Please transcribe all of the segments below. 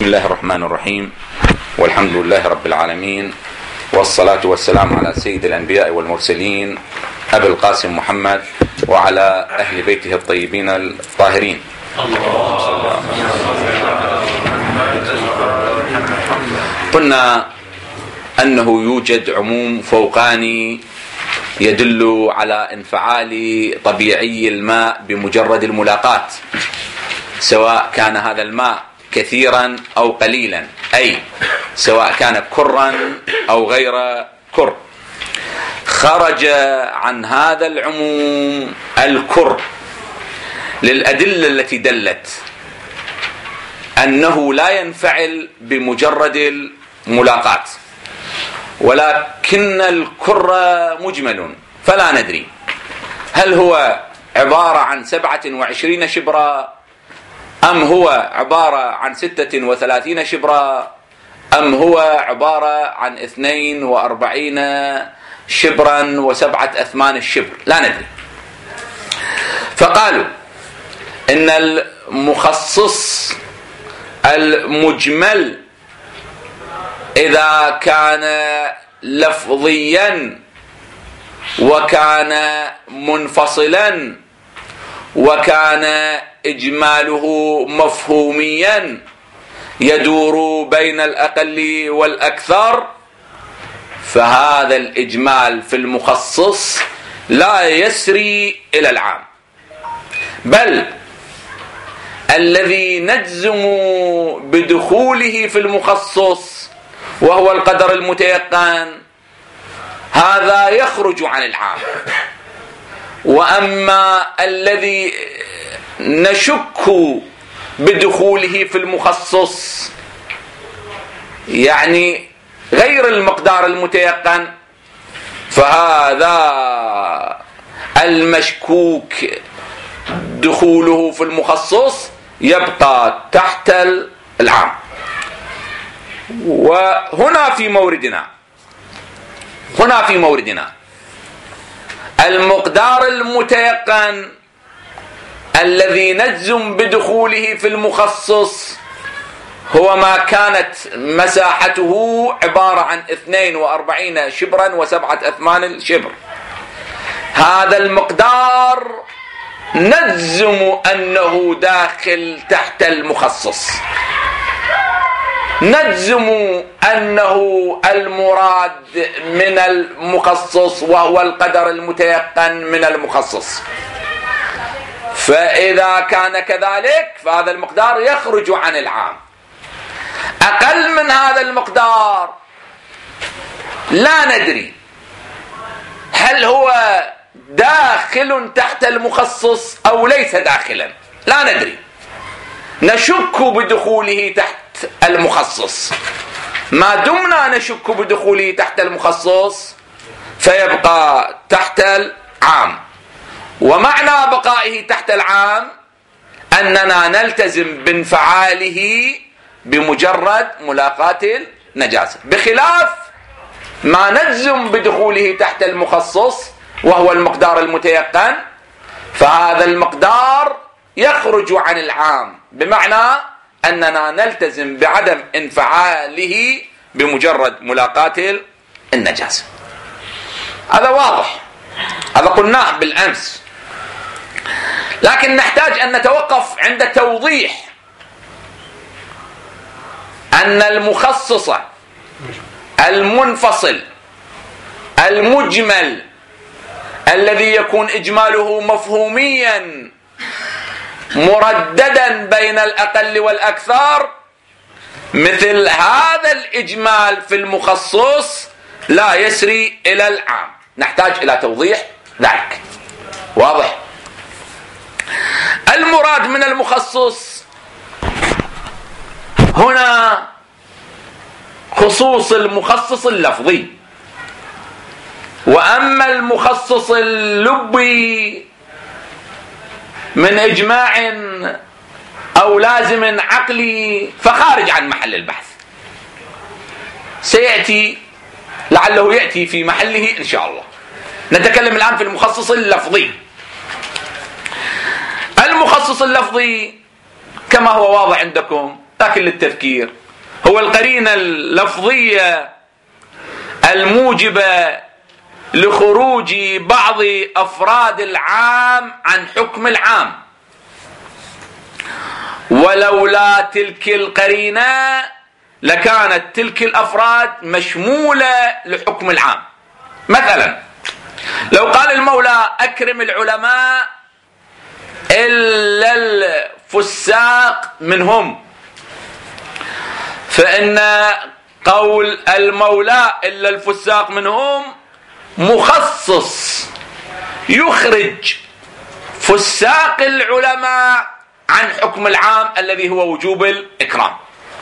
الله الرحمن الرحيم، والحمد لله رب العالمين، والصلاة والسلام على سيد الأنبياء والمرسلين أبي القاسم محمد وعلى أهل بيته الطيبين الطاهرين. قلنا أنه يوجد عموم فوقاني يدل على انفعال طبيعي الماء بمجرد الملاقاة، سواء كان هذا الماء كثيرا أو قليلا، أي سواء كان كرا أو غير كر. خرج عن هذا العموم الكر للأدلة التي دلت أنه لا ينفعل بمجرد الملاقاة، ولكن الكر مجمل، فلا ندري هل هو عبارة عن 27 شبرا، أم هو عبارة عن 36 شبرا، أم هو عبارة عن 42 شبرا و7/8 الشبر، لا ندري. فقالوا إن المخصص المجمل إذا كان لفظيا وكان منفصلا وكان إجماله مفهوميا يدور بين الأقل والأكثر، فهذا الإجمال في المخصص لا يسري إلى العام، بل الذي نجزم بدخوله في المخصص وهو القدر المتيقن هذا يخرج عن العام. وأما الذي نشك بدخوله في المخصص، يعني غير المقدار المتيقن، فهذا المشكوك دخوله في المخصص يبقى تحت العام. وهنا في موردنا المقدار المتيقن الذي نجزم بدخوله في المخصص هو ما كانت مساحته عبارة عن 42 شبرا و7/8 الشبر. هذا المقدار نجزم أنه داخل تحت المخصص، نجزم أنه المراد من المخصص وهو القدر المتيقن من المخصص. فإذا كان كذلك فهذا المقدار يخرج عن العام. أقل من هذا المقدار لا ندري هل هو داخل تحت المخصص أو ليس داخلا، لا ندري، نشك بدخوله تحت المخصص. ما دمنا نشك بدخوله تحت المخصص فيبقى تحت العام. ومعنى بقائه تحت العام أننا نلتزم بانفعاله بمجرد ملاقاة النجاسة، بخلاف ما نجزم بدخوله تحت المخصص وهو المقدار المتيقن، فهذا المقدار يخرج عن العام، بمعنى أننا نلتزم بعدم انفعاله بمجرد ملاقاة النجاسة. هذا واضح، هذا قلناه بالأمس، لكن نحتاج أن نتوقف عند توضيح أن المخصص المنفصل المجمل الذي يكون إجماله مفهوميا مرددا بين الأقل والأكثر، مثل هذا الإجمال في المخصص لا يسري إلى العام. نحتاج إلى توضيح ذلك. واضح؟ المراد من المخصص هنا خصوص المخصص اللفظي، وأما المخصص اللبي من إجماع أو لازم عقلي فخارج عن محل البحث، سيأتي لعله يأتي في محله إن شاء الله. نتكلم الآن في المخصص اللفظي. المخصص اللفظي كما هو واضح عندكم لكن للتذكير، هو القرينة اللفظية الموجبة لخروج بعض أفراد العام عن حكم العام، ولولا تلك القرينة لكانت تلك الأفراد مشمولة لحكم العام. مثلا لو قال المولى أكرم العلماء إلا الفساق منهم، فإن قول المولى إلا الفساق منهم مخصص يخرج فساق العلماء عن حكم العام الذي هو وجوب الإكرام.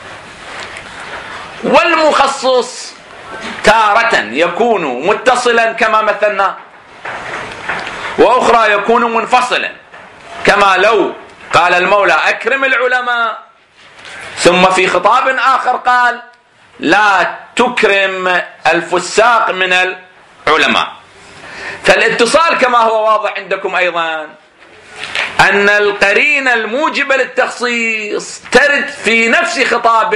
والمخصص تارة يكون متصلا كما مثلنا، وأخرى يكون منفصلا، كما لو قال المولى أكرم العلماء ثم في خطاب آخر قال لا تكرم الفساق من العلماء. فالاتصال كما هو واضح عندكم أيضا أن القرينة الموجبة للتخصيص ترد في نفس خطاب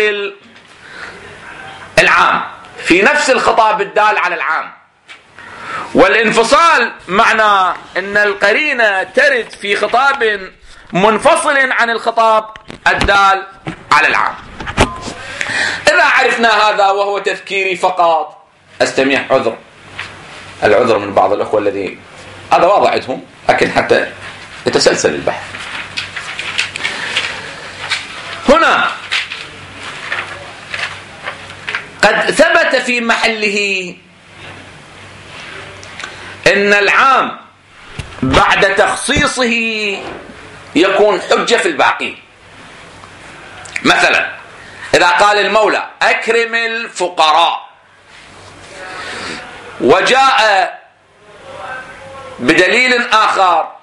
العام، في نفس الخطاب الدال على العام. والانفصال معنى أن القرينة ترد في خطاب منفصل عن الخطاب الدال على العام. إذا عرفنا هذا وهو تذكيري فقط، أستميح العذر من بعض الأخوة الذي هذا واضح عندهم، لكن حتى يتسلسل البحث. هنا قد ثبت في محله إن العام بعد تخصيصه يكون حجة في الباقي. مثلا إذا قال المولى أكرم الفقراء، وجاء بدليل آخر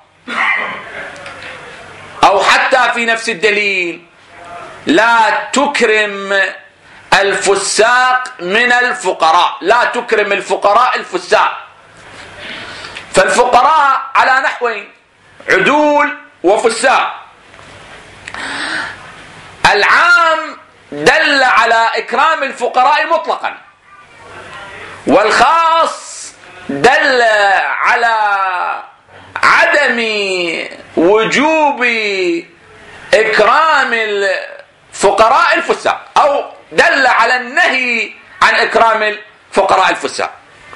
أو حتى في نفس الدليل لا تكرم الفساق من الفقراء، لا تكرم الفقراء الفساق، فالفقراء على نحوين: عدول وفساق. العام دل على إكرام الفقراء مطلقا، والخاص دل على عدم وجوب إكرام الفقراء الفساق، أو دل على النهي عن إكرام الفقراء الفساق.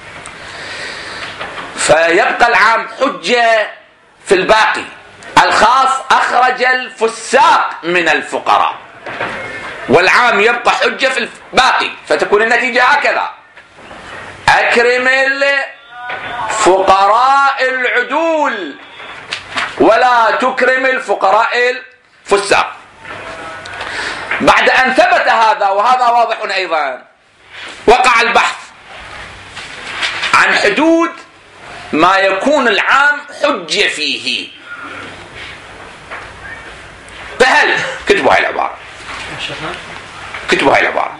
فيبقى العام حجة في الباقي، الخاص أخرج الفساق من الفقراء، والعام يبقى حجة في الباقي، فتكون النتيجة هكذا: أكرم الفقراء العدول ولا تكرم الفقراء الفساق. بعد أن ثبت هذا، وهذا واضح أيضا، وقع البحث عن حدود ما يكون العام حجة فيه. فهل كتبوا هاي العبارة، كتبوا هاي العبارة: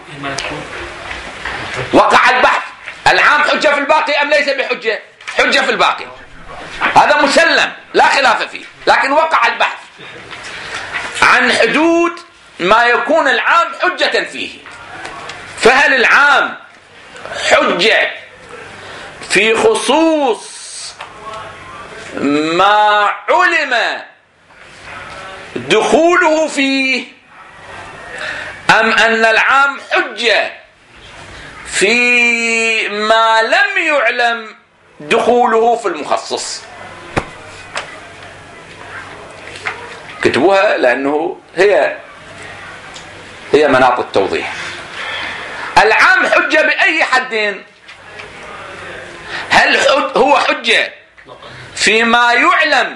وقع البحث العام حجة في الباقي أم ليس بحجة؟ حجة في الباقي، هذا مسلم لا خلاف فيه، لكن وقع البحث عن حدود ما يكون العام حجة فيه. فهل العام حجة في خصوص ما علم دخوله فيه، أم أن العام حجة في ما لم يعلم دخوله في المخصص؟ كتبوها لأنه هي مناط التوضيح. العام حجة بأي حد؟ هل هو حجة فيما يعلم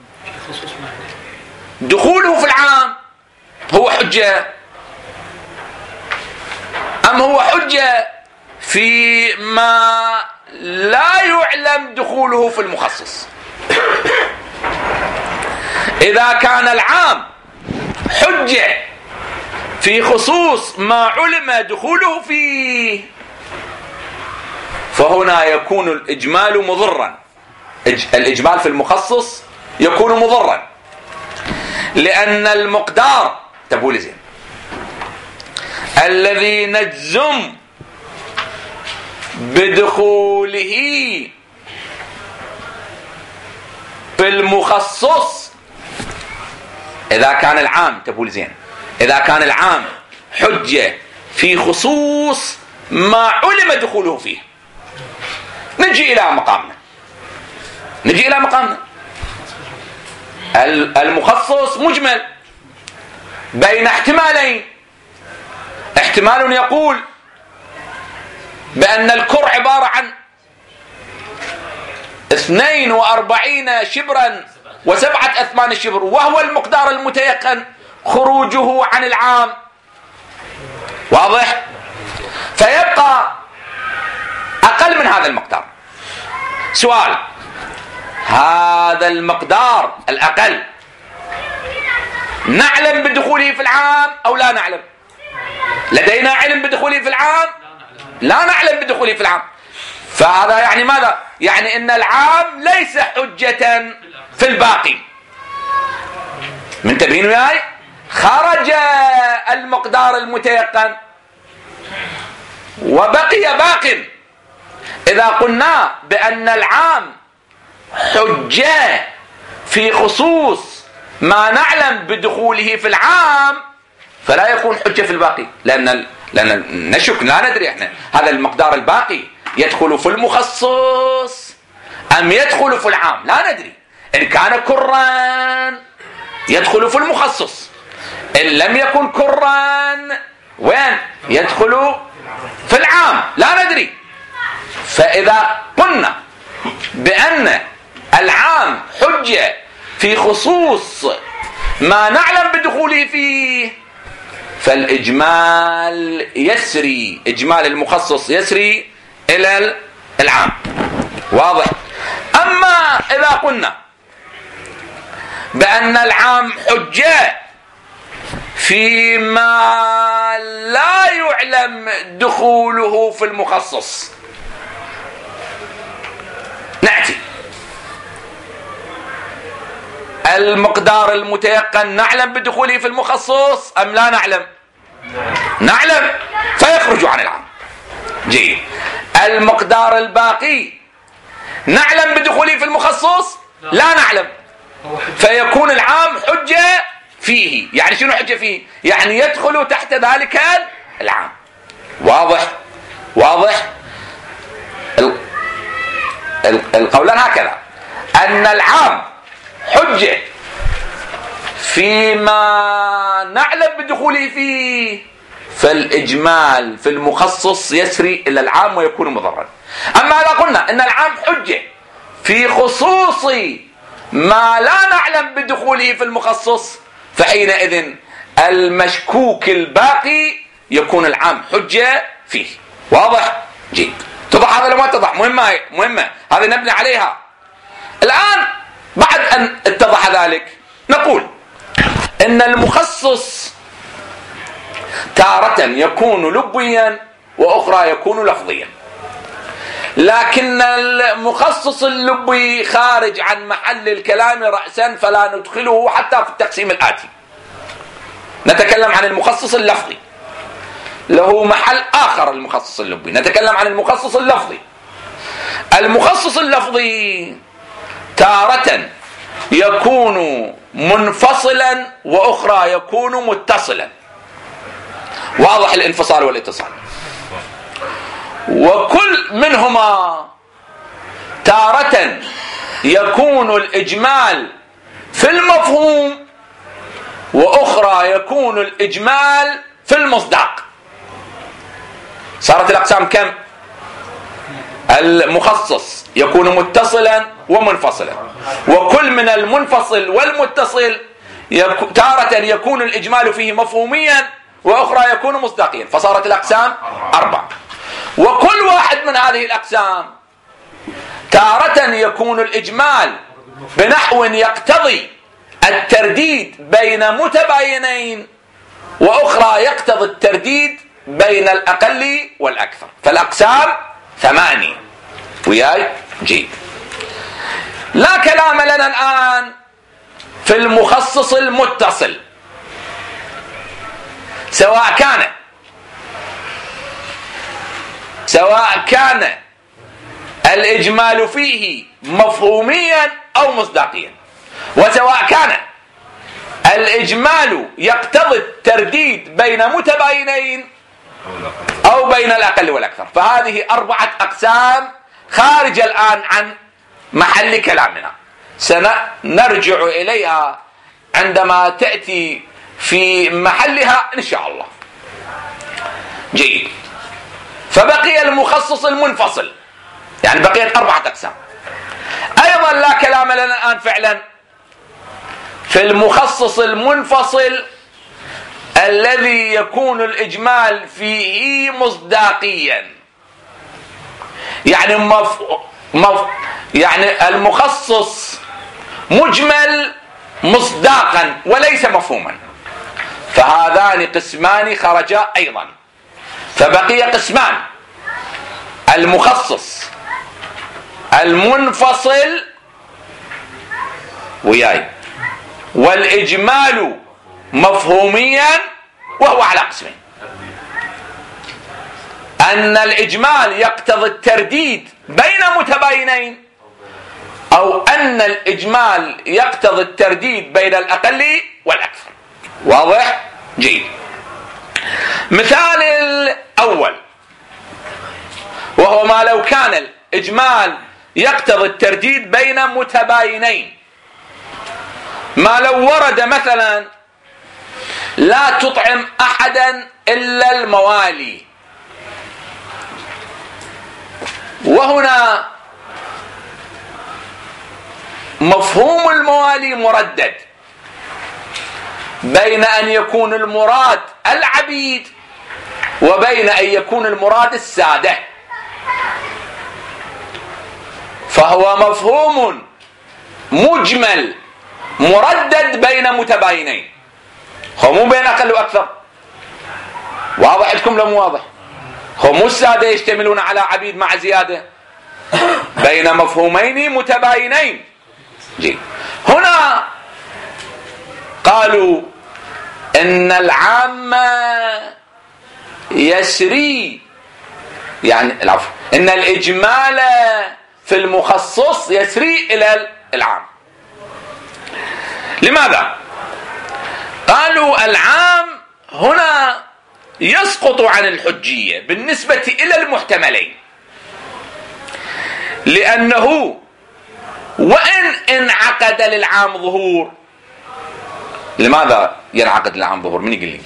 دخوله في العام هو حجة، أم هو حجة فيما لا يعلم دخوله في المخصص؟ إذا كان العام حجة في خصوص ما علم دخوله فيه، فهنا يكون الإجمال مضرا. الإجمال في المخصص يكون مضرا، لأن المقدار، تبولي زين، الذي نجزم بدخوله في المخصص إذا كان العام، تقول زين، إذا كان العام حجة في خصوص ما علم دخوله فيه. نجي إلى مقامنا. المخصص مجمل بين احتمالين. احتمال يقول بأن الكر عبارة عن 42 شبرا و7 أثمان الشبر، وهو المقدار المتيقن خروجه عن العام. واضح؟ فيبقى أقل من هذا المقدار. سؤال: هذا المقدار الأقل نعلم بدخوله في العام أو لا نعلم؟ لدينا علم بدخوله في العام؟ لا نعلم بدخوله في العام. فهذا يعني ماذا؟ يعني ان العام ليس حجة في الباقي. منتبهين وياي؟ خرج المقدار المتيقن وبقي باق. إذا قلنا بأن العام حجة في خصوص ما نعلم بدخوله في العام، فلا يكون حجة في الباقي، لأن نشك، لا ندري احنا هذا المقدار الباقي يدخل في المخصص أم يدخل في العام، لا ندري. إن كان كرا يدخل في المخصص، إن لم يكن كرا وين يدخل في العام، لا ندري. فإذا قلنا بأن العام حجة في خصوص ما نعلم بدخوله فيه، فالإجمال يسري، إجمال المخصص يسري إلى العام. واضح؟ أما إذا قلنا بأن العام حجة فيما لا يعلم دخوله في المخصص، نأتي المقدار المتيقن نعلم بدخوله في المخصص أم لا نعلم؟ نعلم، فيخرج عن العام. جيد. المقدار الباقي نعلم بدخوله في المخصص؟ لا نعلم، فيكون العام حجة فيه. يعني شنو حجة فيه؟ يعني يدخل تحت ذلك العام. واضح؟ واضح؟ القولان هكذا: أن العام حجة فيما نعلم بدخوله فيه، فالإجمال في المخصص يسري إلى العام ويكون مضرا. أما إذا قلنا أن العام حجة في خصوص ما لا نعلم بدخوله في المخصص، فحينئذ المشكوك الباقي يكون العام حجة فيه. واضح؟ جيد. تضح هذا لما تضح؟ مهمة هذه نبني عليها. الآن بعد أن اتضح ذلك نقول إن المخصص تارة يكون لبيا وأخرى يكون لفظيا، لكن المخصص اللبي خارج عن محل الكلام رأسا، فلا ندخله حتى في التقسيم الآتي. نتكلم عن المخصص اللفظي، له محل آخر. المخصص اللبي نتكلم عن المخصص اللفظي. المخصص اللفظي تارة يكون منفصلا وأخرى يكون متصلا. واضح الانفصال والاتصال. وكل منهما تارة يكون الإجمال في المفهوم، وأخرى يكون الإجمال في المصداق. صارت الأقسام كم؟ المخصص يكون متصلا ومنفصلا، وكل من المنفصل والمتصل تارة يكون الإجمال فيه مفهوميا وأخرى يكون مصداقيا. فصارت الأقسام 4. وكل واحد من هذه الأقسام تارة يكون الإجمال بنحو يقتضي الترديد بين متباينين، وأخرى يقتضي الترديد بين الأقل والأكثر. فالأقسام 8. وياي؟ جيد. لا كلام لنا الآن في المخصص المتصل، سواء كان سواء كان الإجمال فيه مفهوميا أو مصداقيا، وسواء كان الإجمال يقتضي الترديد بين متباينين أو بين الأقل والأكثر. فهذه 4 أقسام خارج الآن عن محل كلامنا، سنرجع إليها عندما تأتي في محلها إن شاء الله. جيد. فبقي المخصص المنفصل، يعني بقيت 4 أقسام. أيضا لا كلام لنا الآن فعلا في المخصص المنفصل الذي يكون الإجمال فيه مصداقيا، يعني يعني المخصص مجمل مصداقا وليس مفهوما. فهذان قسمان خرجا أيضا، فبقي قسمان: المخصص المنفصل وياي، والإجمال مفهوميا، وهو على قسمين: أن الإجمال يقتضي الترديد بين متباينين، أو أن الإجمال يقتضي الترديد بين الأقل والأكثر. واضح؟ جيد. مثال الأول وهو ما لو كان الإجمال يقتضي الترديد بين متباينين، ما لو ورد مثلا: لا تطعم أحدا إلا الموالي، وهنا مفهوم الموالي مردد بين أن يكون المراد العبيد وبين أن يكون المراد السادة، فهو مفهوم مجمل مردد بين متباينين، هو مو بين أقل وأكثر. واضح عندكم لو مو واضح؟ هو مو السادة يشتملون على عبيد مع زيادة، بين مفهومين متباينين. جي. هنا قالوا إن العام يسري، يعني العفو، إن الإجمال في المخصص يسري إلى العام. لماذا؟ قالوا العام هنا يسقط عن الحجية بالنسبة إلى المحتملين، لأنه وإن انعقد للعام ظهور. لماذا ينعقد للعام ظهور؟ من يقول لي؟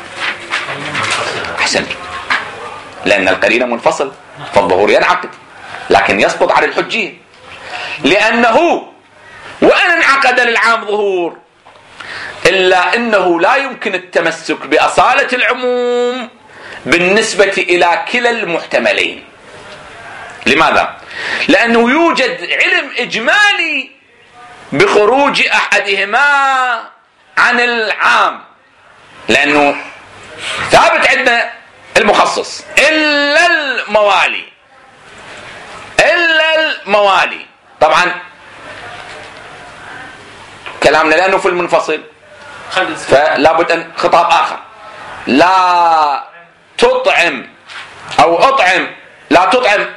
أحسن، لأن القرينة منفصل، فالظهور ينعقد، لكن يسقط عن الحجية، لأنه وإن انعقد للعام ظهور إلا أنه لا يمكن التمسك بأصالة العموم بالنسبة إلى كلا المحتملين. لماذا؟ لأنه يوجد علم إجمالي بخروج أحدهما عن العام، لأنه ثابت عندنا المخصص إلا الموالي. طبعا كلامنا لأنه في المنفصل، فلا بد أن خطاب آخر: لا تطعم أو أطعم، لا تطعم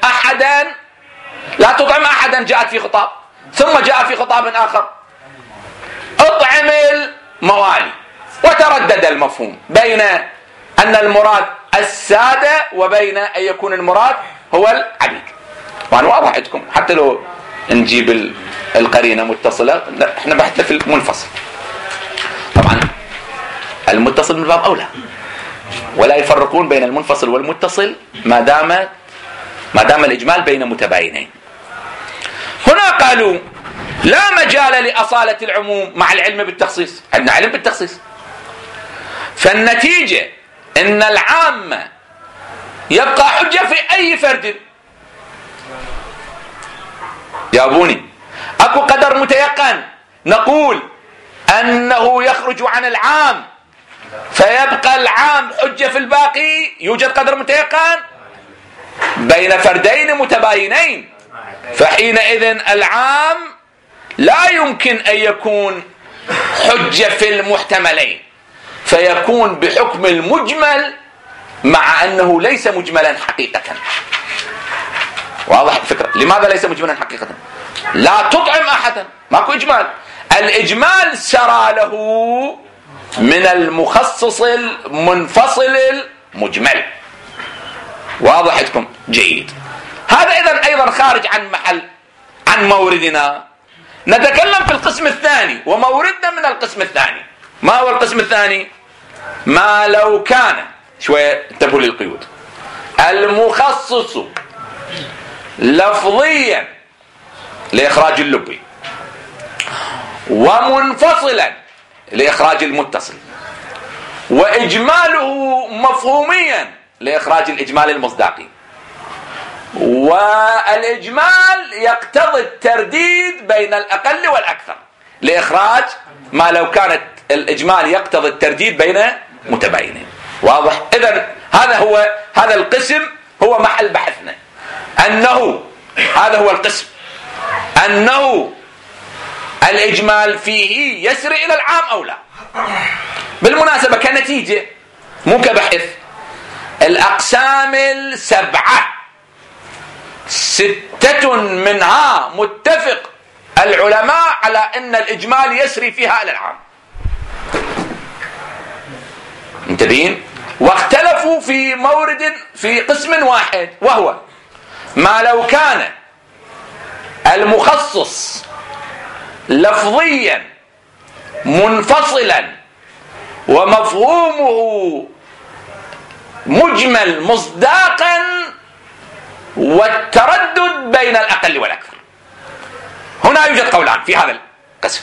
أحدا جاءت في خطاب، ثم جاء في خطاب آخر أطعم الموالي، وتردد المفهوم بين أن المراد السادة وبين أن يكون المراد هو العبيد. وأنا واضح عندكم، حتى لو نجيب القرينة متصلة، احنا بحثنا في المنفصل. طبعا المتصل من باب أولى، ولا يفرقون بين المنفصل والمتصل ما دام الإجمال بين متباينين. هنا قالوا لا مجال لأصالة العموم مع العلم بالتخصيص، عندنا علم بالتخصيص، فالنتيجة إن العام يبقى حجة في أي فرد. جاوبوني، أكو قدر متيقن نقول أنه يخرج عن العام فيبقى العام حجة في الباقي؟ يوجد قدر متيقن بين فردين متباينين، فحينئذ العام لا يمكن أن يكون حجة في المحتملين، فيكون بحكم المجمل مع أنه ليس مجملا حقيقة. واضح الفكرة. لماذا ليس مجملا حقيقة؟ لا تطعم أحدا، ماكو إجمال. الإجمال سرى له من المخصص المنفصل المجمل. واضح عندكم؟ جيد. هذا إذن أيضا خارج عن موردنا. نتكلم في القسم الثاني، وموردنا من القسم الثاني. ما هو القسم الثاني؟ ما لو كان، شوية انتبهوا للقيود، المخصص لفظيا لإخراج اللبي ومنفصلا لإخراج المتصل، وإجماله مفهوميا لإخراج الإجمال المصداقي، والإجمال يقتضي الترديد بين الأقل والأكثر لإخراج ما لو كانت الإجمال يقتضي الترديد بين متباينين. واضح؟ إذن هذا القسم هو محل بحثنا، أنه هذا هو القسم، أنه الإجمال فيه يسري إلى العام أو لا. بالمناسبة كنتيجة مو كبحث، الأقسام السبعة 6 منها متفق العلماء على أن الإجمال يسري فيها إلى العام، انتبهين؟ واختلفوا في مورد في قسم واحد، وهو ما لو كان المخصص لفظيا منفصلا ومفهومه مجمل مصداقا والتردد بين الأقل والأكثر. هنا يوجد قولان في هذا القسم.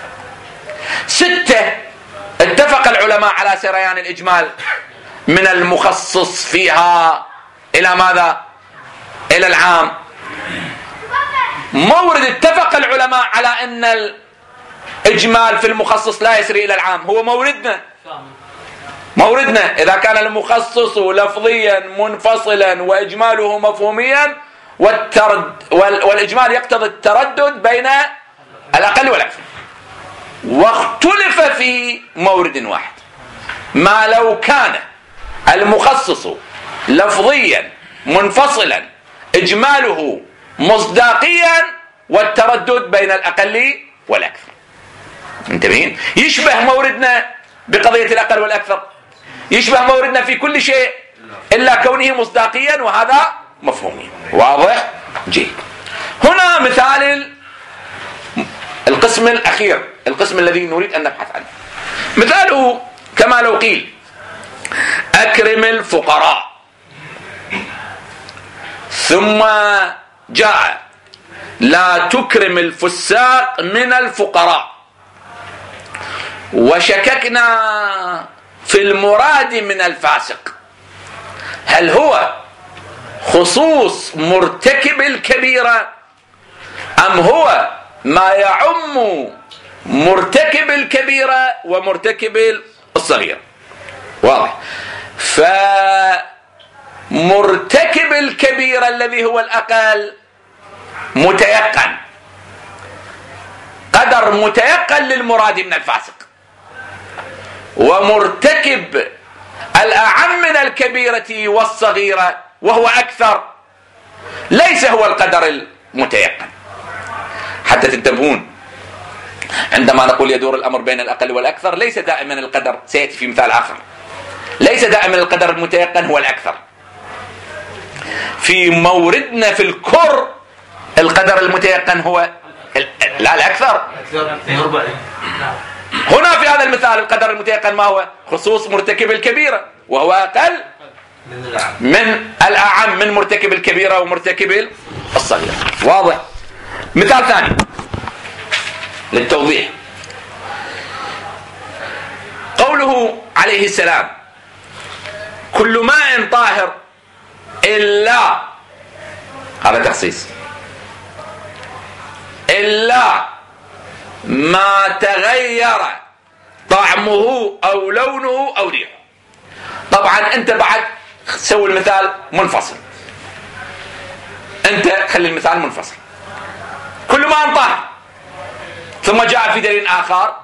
6 اتفق العلماء على سريان الإجمال من المخصص فيها إلى ماذا؟ إلى العام. مورد اتفق العلماء على أن الإجمال في المخصص لا يسري إلى العام، هو موردنا إذا كان المخصص لفظيا منفصلا وإجماله مفهوميا والإجمال يقتضي التردد بين الأقل والأكثر. واختلف في مورد واحد، ما لو كان المخصص لفظيا منفصلا إجماله مصداقيا والتردد بين الأقل والأكثر. انتبهين؟ يشبه موردنا بقضية الأقل والأكثر، يشبه موردنا في كل شيء إلا كونه مصداقيا وهذا مفهومي. واضح؟ جيد. هنا مثال القسم الأخير، القسم الذي نريد أن نبحث عنه. مثاله كما لو قيل أكرم الفقراء، ثم جاء لا تكرم الفساق من الفقراء، وشككنا في المراد من الفاسق، هل هو خصوص مرتكب الكبيرة أم هو ما يعم مرتكب الكبيرة ومرتكب الصغيرة؟ واضح. فمرتكب الكبيرة الذي هو الأقل متيقن، قدر متيقن للمراد من الفاسق، ومرتكب الأعم من الكبيرة والصغيرة وهو أكثر ليس هو القدر المتيقن. حتى تنتبهون عندما نقول يدور الأمر بين الأقل والأكثر، ليس دائما القدر، سيأتي في مثال آخر، ليس دائما القدر المتيقن هو الأكثر. في موردنا في الكر القدر المتيقن هو لا الأكثر. هنا في هذا المثال القدر المتيقن ما هو؟ خصوص مرتكب الكبيرة وهو أقل من الأعم من مرتكب الكبيرة ومرتكب الصغيرة. واضح؟ مثال ثاني للتوضيح، قوله عليه السلام كل ماء طاهر إلا، هذا تخصيص، إلا ما تغير طعمه أو لونه أو ريحه. طبعا أنت بعد سوي المثال منفصل، أنت خلي المثال منفصل، كل ما طاهر، ثم جاء في دليل آخر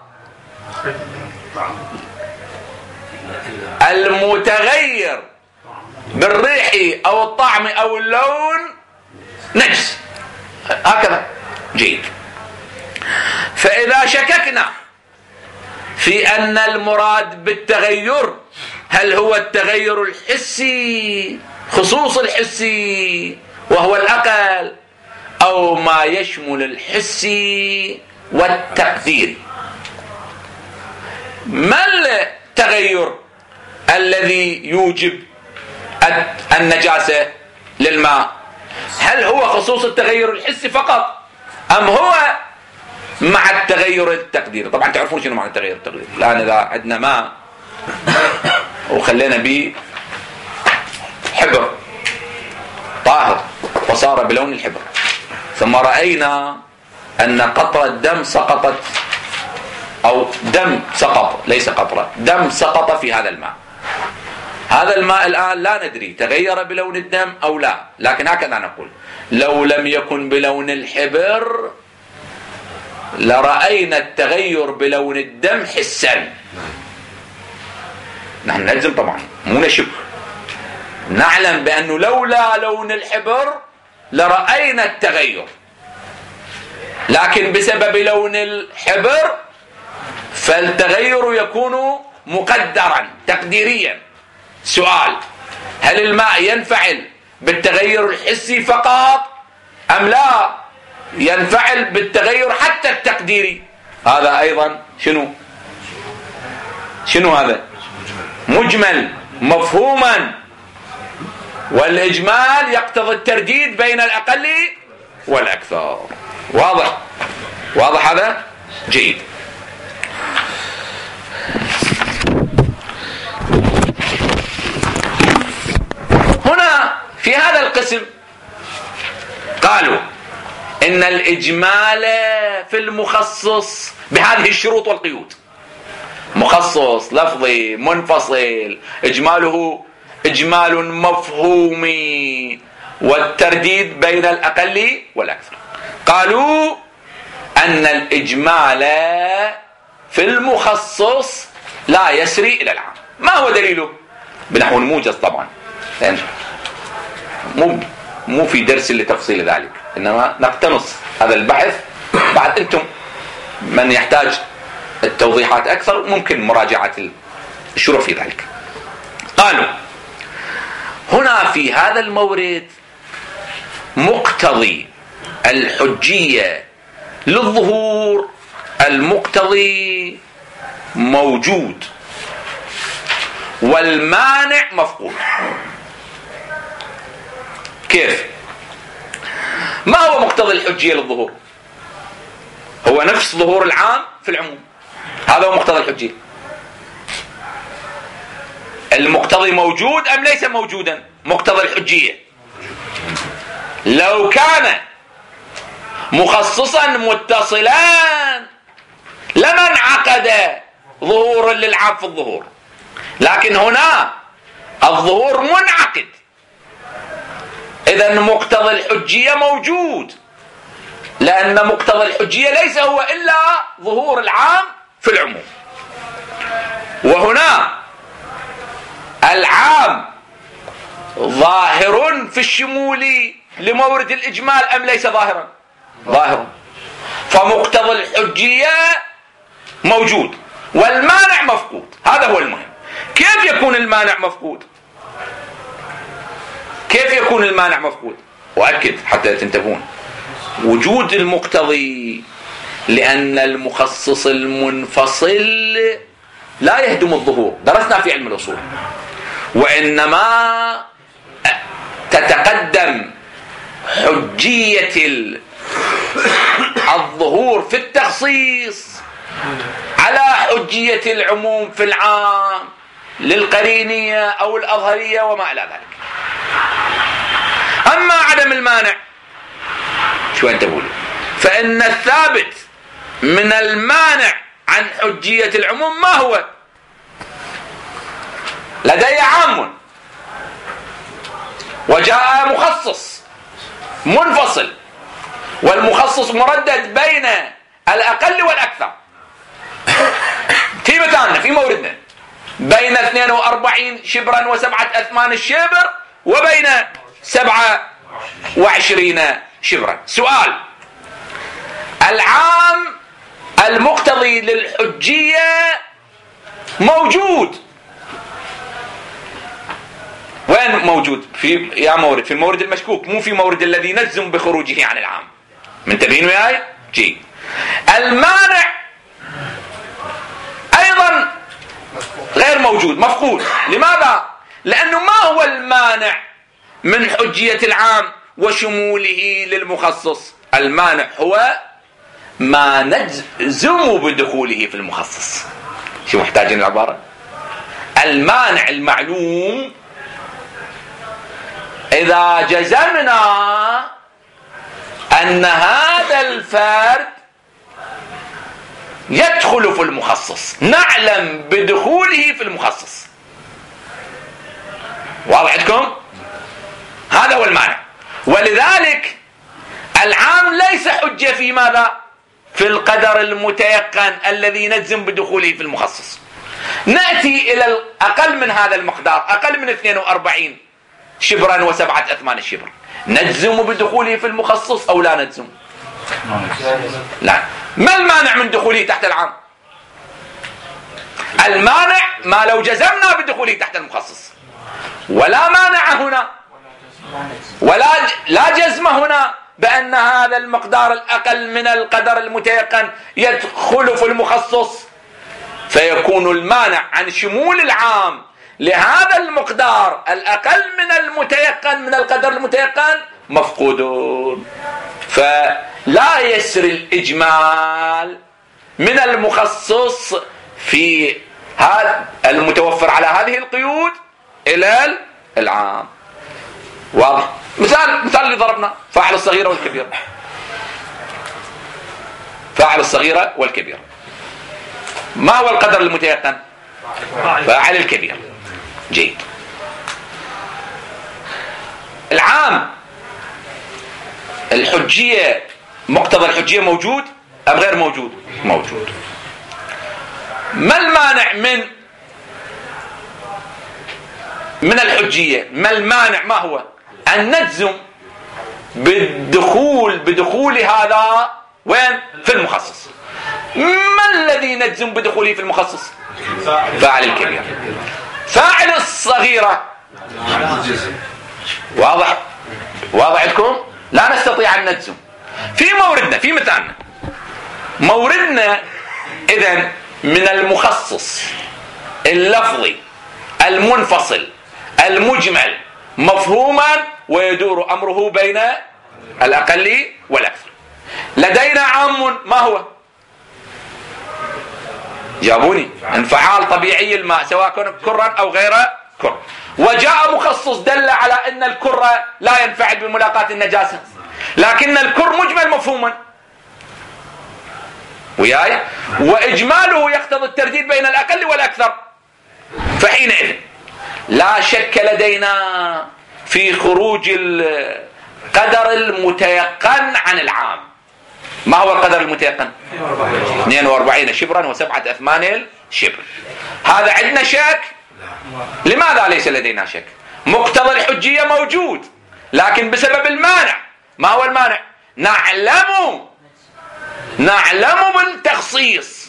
المتغير بالريح أو الطعم أو اللون نجس. هكذا. جيد. فإذا شككنا في أن المراد بالتغير هل هو التغير الحسي خصوص الحسي وهو الأقل، أو ما يشمل الحسي والتقديري، ما التغير الذي يوجب النجاسة للماء؟ هل هو خصوص التغير الحسي فقط أم هو مع التغير التقديري؟ طبعا تعرفون شنو معنى التغير التقديري. الآن إذا عندنا ماء وخلينا به حبر طاهر وصار بلون الحبر، ثم رأينا أن قطرة دم سقطت، أو دم سقط، ليس قطرة، دم سقط في هذا الماء. هذا الماء الآن لا ندري تغير بلون الدم أو لا، لكن هكذا نقول لو لم يكن بلون الحبر لرأينا التغير بلون الدم حسا. نحن نجزم طبعا، مو نشك، نعلم بأنه لولا لون الحبر لرأينا التغير، لكن بسبب لون الحبر فالتغير يكون مقدرا تقديريا. سؤال: هل الماء ينفعل بالتغير الحسي فقط أم لا ينفعل بالتغير حتى التقديري؟ هذا أيضا شنو هذا؟ مجمل مفهوما، والإجمال يقتضي الترديد بين الأقل والأكثر. واضح هذا؟ جيد. هنا في هذا القسم قالوا إن الإجمال في المخصص بهذه الشروط والقيود: مخصص لفظي منفصل، إجماله إجمال مفهومي، والترديد بين الأقل والأكثر. قالوا أن الإجمال في المخصص لا يسري إلى العام. ما هو دليله؟ بنحو الموجز طبعا، مو في درس لتفصيل ذلك، إنما نقتنص هذا البحث. بعد أنتم من يحتاج التوضيحات أكثر ممكن مراجعة الشروح في ذلك. قالوا هنا في هذا المورد مقتضي الحجية للظهور، المقتضي موجود والمانع مفقود. كيف؟ ما هو مقتضي الحجية للظهور؟ هو نفس ظهور العام في العموم، هذا هو مقتضى الحجية. المقتضي موجود أم ليس موجودا؟ مقتضى الحجية لو كان مخصصا متصلا لما انعقد ظهور للعام في الظهور، لكن هنا الظهور منعقد، إذن مقتضى الحجية موجود، لأن مقتضى الحجية ليس هو إلا ظهور العام في العموم. وهنا العام ظاهر في الشمول لمورد الإجمال أم ليس ظاهرا؟ ظاهر. فمقتضى الحجية موجود والمانع مفقود. هذا هو المهم. كيف يكون المانع مفقود؟ كيف يكون المانع مفقود؟ وأكد حتى تنتبهون: وجود المقتضي، لأن المخصص المنفصل لا يهدم الظهور، درسنا في علم الأصول، وإنما تتقدم حجية الظهور في التخصيص على حجية العموم في العام للقرينية أو الأظهرية وما إلى ذلك. أما عدم المانع شو أنت تقول؟ فإن الثابت من المانع عن حجية العموم ما هو؟ لدي عام وجاء مخصص منفصل، والمخصص مردد بين الأقل والأكثر في مكاننا في موردنا، بين 42 شبرا و7 أثمان الشبر وبين 7 20 شبرا. سؤال: العام المقتضي للحجية موجود، وين موجود؟ في يا مورد، في المورد المشكوك، مو في مورد الذي نجزم بخروجه عن العام. منتبهين وياي؟ جيد. المانع ايضا غير موجود، مفقود. لماذا؟ لانه ما هو المانع من حجية العام وشموله للمخصص؟ المانع هو ما نجزم بدخوله في المخصص. شو محتاجين العبارة؟ المانع المعلوم إذا جزمنا أن هذا الفرد يدخل في المخصص، نعلم بدخوله في المخصص. واضح عندكم؟ هذا هو المانع. ولذلك العام ليس حجة في ماذا؟ في القدر المتيقن الذي نجزم بدخوله في المخصص. نأتي إلى الأقل من هذا المقدار، أقل من 42 شبرا و7/8 شبر، نجزم بدخوله في المخصص أو لا نجزم؟ لا. ما المانع من دخوله تحت العام؟ المانع ما لو جزمنا بدخوله تحت المخصص، ولا مانع هنا، لا جزم هنا بأن هذا المقدار الأقل من القدر المتيقن يدخل في المخصص، فيكون المانع عن شمول العام لهذا المقدار الأقل من المتيقن من القدر المتيقن مفقود. فلا يسري الإجمال من المخصص في هذا المتوفر على هذه القيود إلى العام. واضح؟ مثال اللي ضربنا: فاعل الصغيرة والكبيرة. فاعل الصغيرة والكبيرة، ما هو القدر المتيقن؟ فاعل الكبير. جيد. العام الحجية، مقتضى الحجية موجود أم غير موجود؟ موجود. ما المانع من الحجية؟ ما المانع؟ ما هو؟ أن نجزم بدخول هذا وين؟ في المخصص. ما الذي نجزم بدخوله في المخصص؟ فاعل الكبير. فاعل الصغيرة واضح لكم؟ لا نستطيع أن نجزم في موردنا، في مثالنا. موردنا إذن من المخصص اللفظي المنفصل المجمل مفهوما، ويدور أمره بين الأقل والأكثر. لدينا عام، ما هو؟ جابوني: انفعال طبيعي الماء سواء كان كرا أو غير كر. وجاء مخصص دل على أن الكر لا ينفعل بملاقاة النجاسة، لكن الكر مجمل مفهوما وياي، وإجماله يقتضي الترديد بين الأقل والأكثر. فحينئذ لا شك لدينا في خروج القدر المتيقن عن العام. ما هو القدر المتيقن؟ 42 شبرا و7/8 شبر. هذا عندنا شك؟ لماذا ليس لدينا شك؟ مقتضى الحجية موجود، لكن بسبب المانع. ما هو المانع؟ نعلم بالتخصيص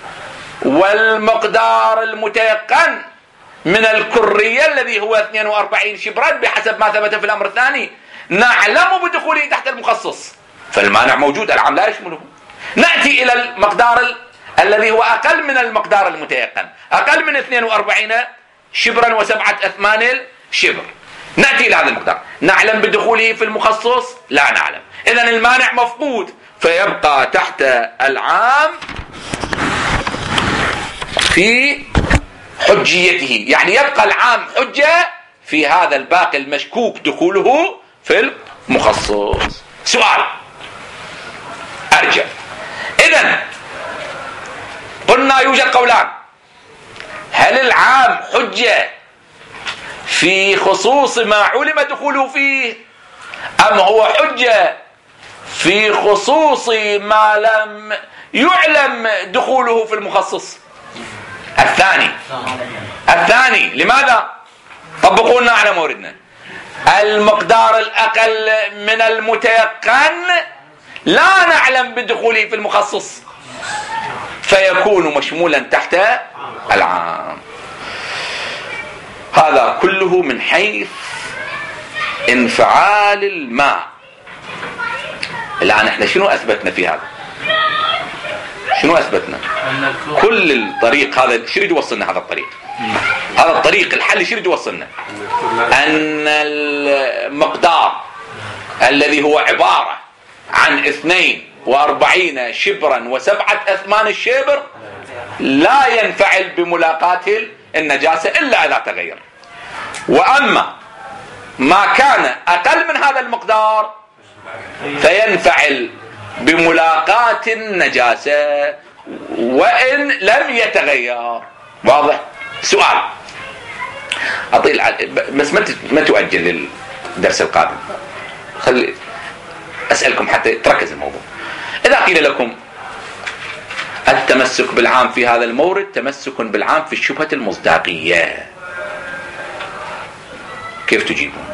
والمقدار المتيقن من الكرية الذي هو 42 شبرا بحسب ما ثبت في الأمر الثاني، نعلم بدخوله تحت المخصص، فالمانع موجود، العام لا يشمله. نأتي إلى المقدار الذي هو أقل من المقدار المتيقن، أقل من 42 شبرا و7/8 شبر. نأتي إلى هذا المقدار، نعلم بدخوله في المخصص؟ لا نعلم. إذن المانع مفقود، فيبقى تحت العام في حجيته، يعني يبقى العام حجة في هذا الباقي المشكوك دخوله في المخصص. سؤال أرجع. إذن قلنا يوجد قولان: هل العام حجة في خصوص ما علم دخوله فيه، أم هو حجة في خصوص ما لم يعلم دخوله في المخصص؟ الثاني. لماذا؟ طبقوا لنا على موردنا. المقدار الأقل من المتيقن لا نعلم بدخوله في المخصص، فيكون مشمولا تحت العام. هذا كله من حيث انفعال الماء. الآن احنا شنو أثبتنا في هذا؟ شنو أثبتنا؟ كل الطريق هذا شو يريد يوصلنا؟ هذا الطريق، هذا الطريق الحل شو يريد يوصلنا؟ أن المقدار الذي هو عبارة عن 42 شبرا و7 أثمان الشبر لا ينفعل بملاقاة النجاسة إلا إذا تغير، وأما ما كان أقل من هذا المقدار فينفعل بملاقاة النجاسة وإن لم يتغير. واضح؟ سؤال أطيل بس ما تؤجل للدرس القادم، خلي أسألكم حتى تركز الموضوع. إذا قيل لكم التمسك بالعام في هذا المورد تمسك بالعام في الشبهة المصداقية، كيف تجيبون؟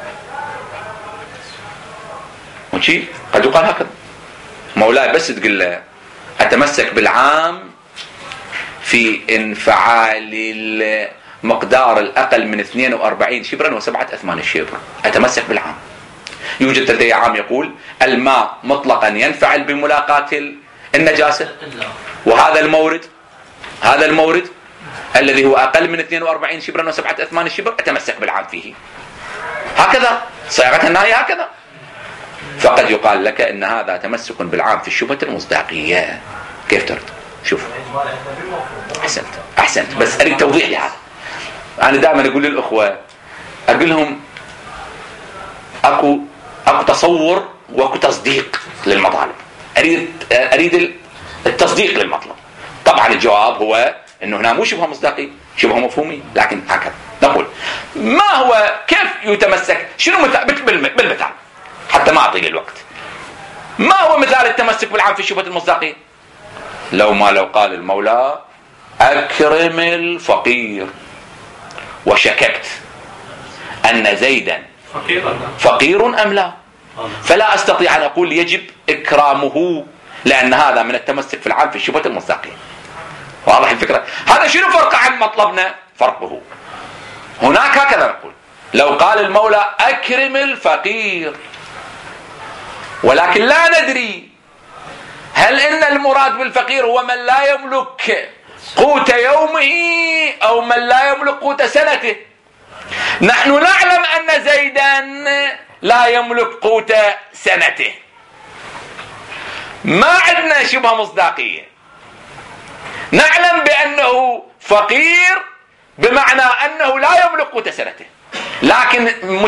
وشي قد يقال هكذا، مولاي بس تقول له أتمسك بالعام في انفعال المقدار الأقل من 42 شبرا و7 أثمان الشبر، أتمسك بالعام. يوجد لدي عام يقول الماء مطلقا ينفعل بملاقاة النجاسة، وهذا المورد، هذا المورد الذي هو أقل من 42 شبرا و7 أثمان الشبر أتمسك بالعام فيه. هكذا صياغة النهاية هكذا. فقد يقال لك إن هذا تمسك بالعام في الشبهة المصداقية. كيف ترد؟ شوف، أحسنت بس أريد توضيح لهذا. أنا دائما أقول للأخوة، أقول لهم أكو تصور وأكو تصديق للمطالب. أريد التصديق للمطلب. طبعا الجواب هو أنه هنا مو شبهة مصداقية، شبهة مفهومية، لكن هكذا نقول ما هو كيف يتمسك. شنو بالمثال حتى ما أعطي الوقت. ما هو مثال التمسك بالعام في الشبهة المصداقية؟ لو قال المولى أكرم الفقير وشككت أن زيدا فقير أم لا، فلا أستطيع أن أقول يجب إكرامه، لأن هذا من التمسك في العام في الشبهة المصداقية. واضح الفكرة؟ هذا شنو فرق عن مطلبنا؟ فرقه هناك هكذا نقول لو قال المولى أكرم الفقير، ولكن لا ندري هل إن المراد بالفقير هو من لا يملك قوت يومه أو من لا يملك قوت سنته. نحن نعلم أن زيدا لا يملك قوت سنته، ما عندنا شبهة مصداقية. نعلم بأنه فقير بمعنى أنه لا يملك قوت سنته، لكن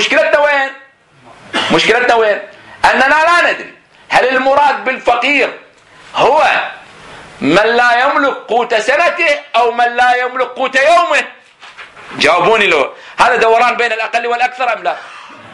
مشكلتنا وين؟ أننا لا ندري هل المراد بالفقير هو من لا يملك قوت سنته أو من لا يملك قوت يومه. جاوبوني له، هذا دوران بين الأقل والأكثر أم لا؟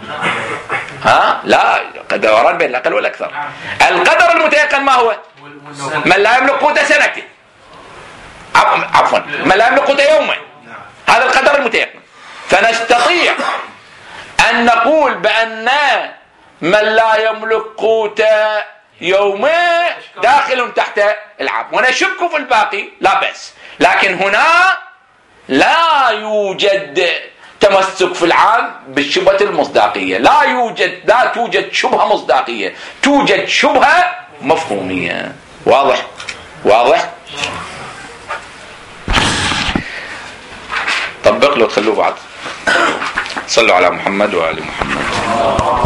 لا، دوران بين الأقل والأكثر. القدر المتيقن ما هو؟ من لا يملك قوت سنته، عفوا من لا يملك قوت يومه، هذا القدر المتيقن. فنستطيع أن نقول بأن من لا يملك قوت يومه داخل تحت العام، ونشك في الباقي لا بأس. لكن هنا لا يوجد تمسك في العام بالشبهة المصداقية، لا توجد شبهة مصداقية، توجد شبهة مفهومية. واضح؟ طبق له تخلوه بعد. صلوا على محمد وآل محمد.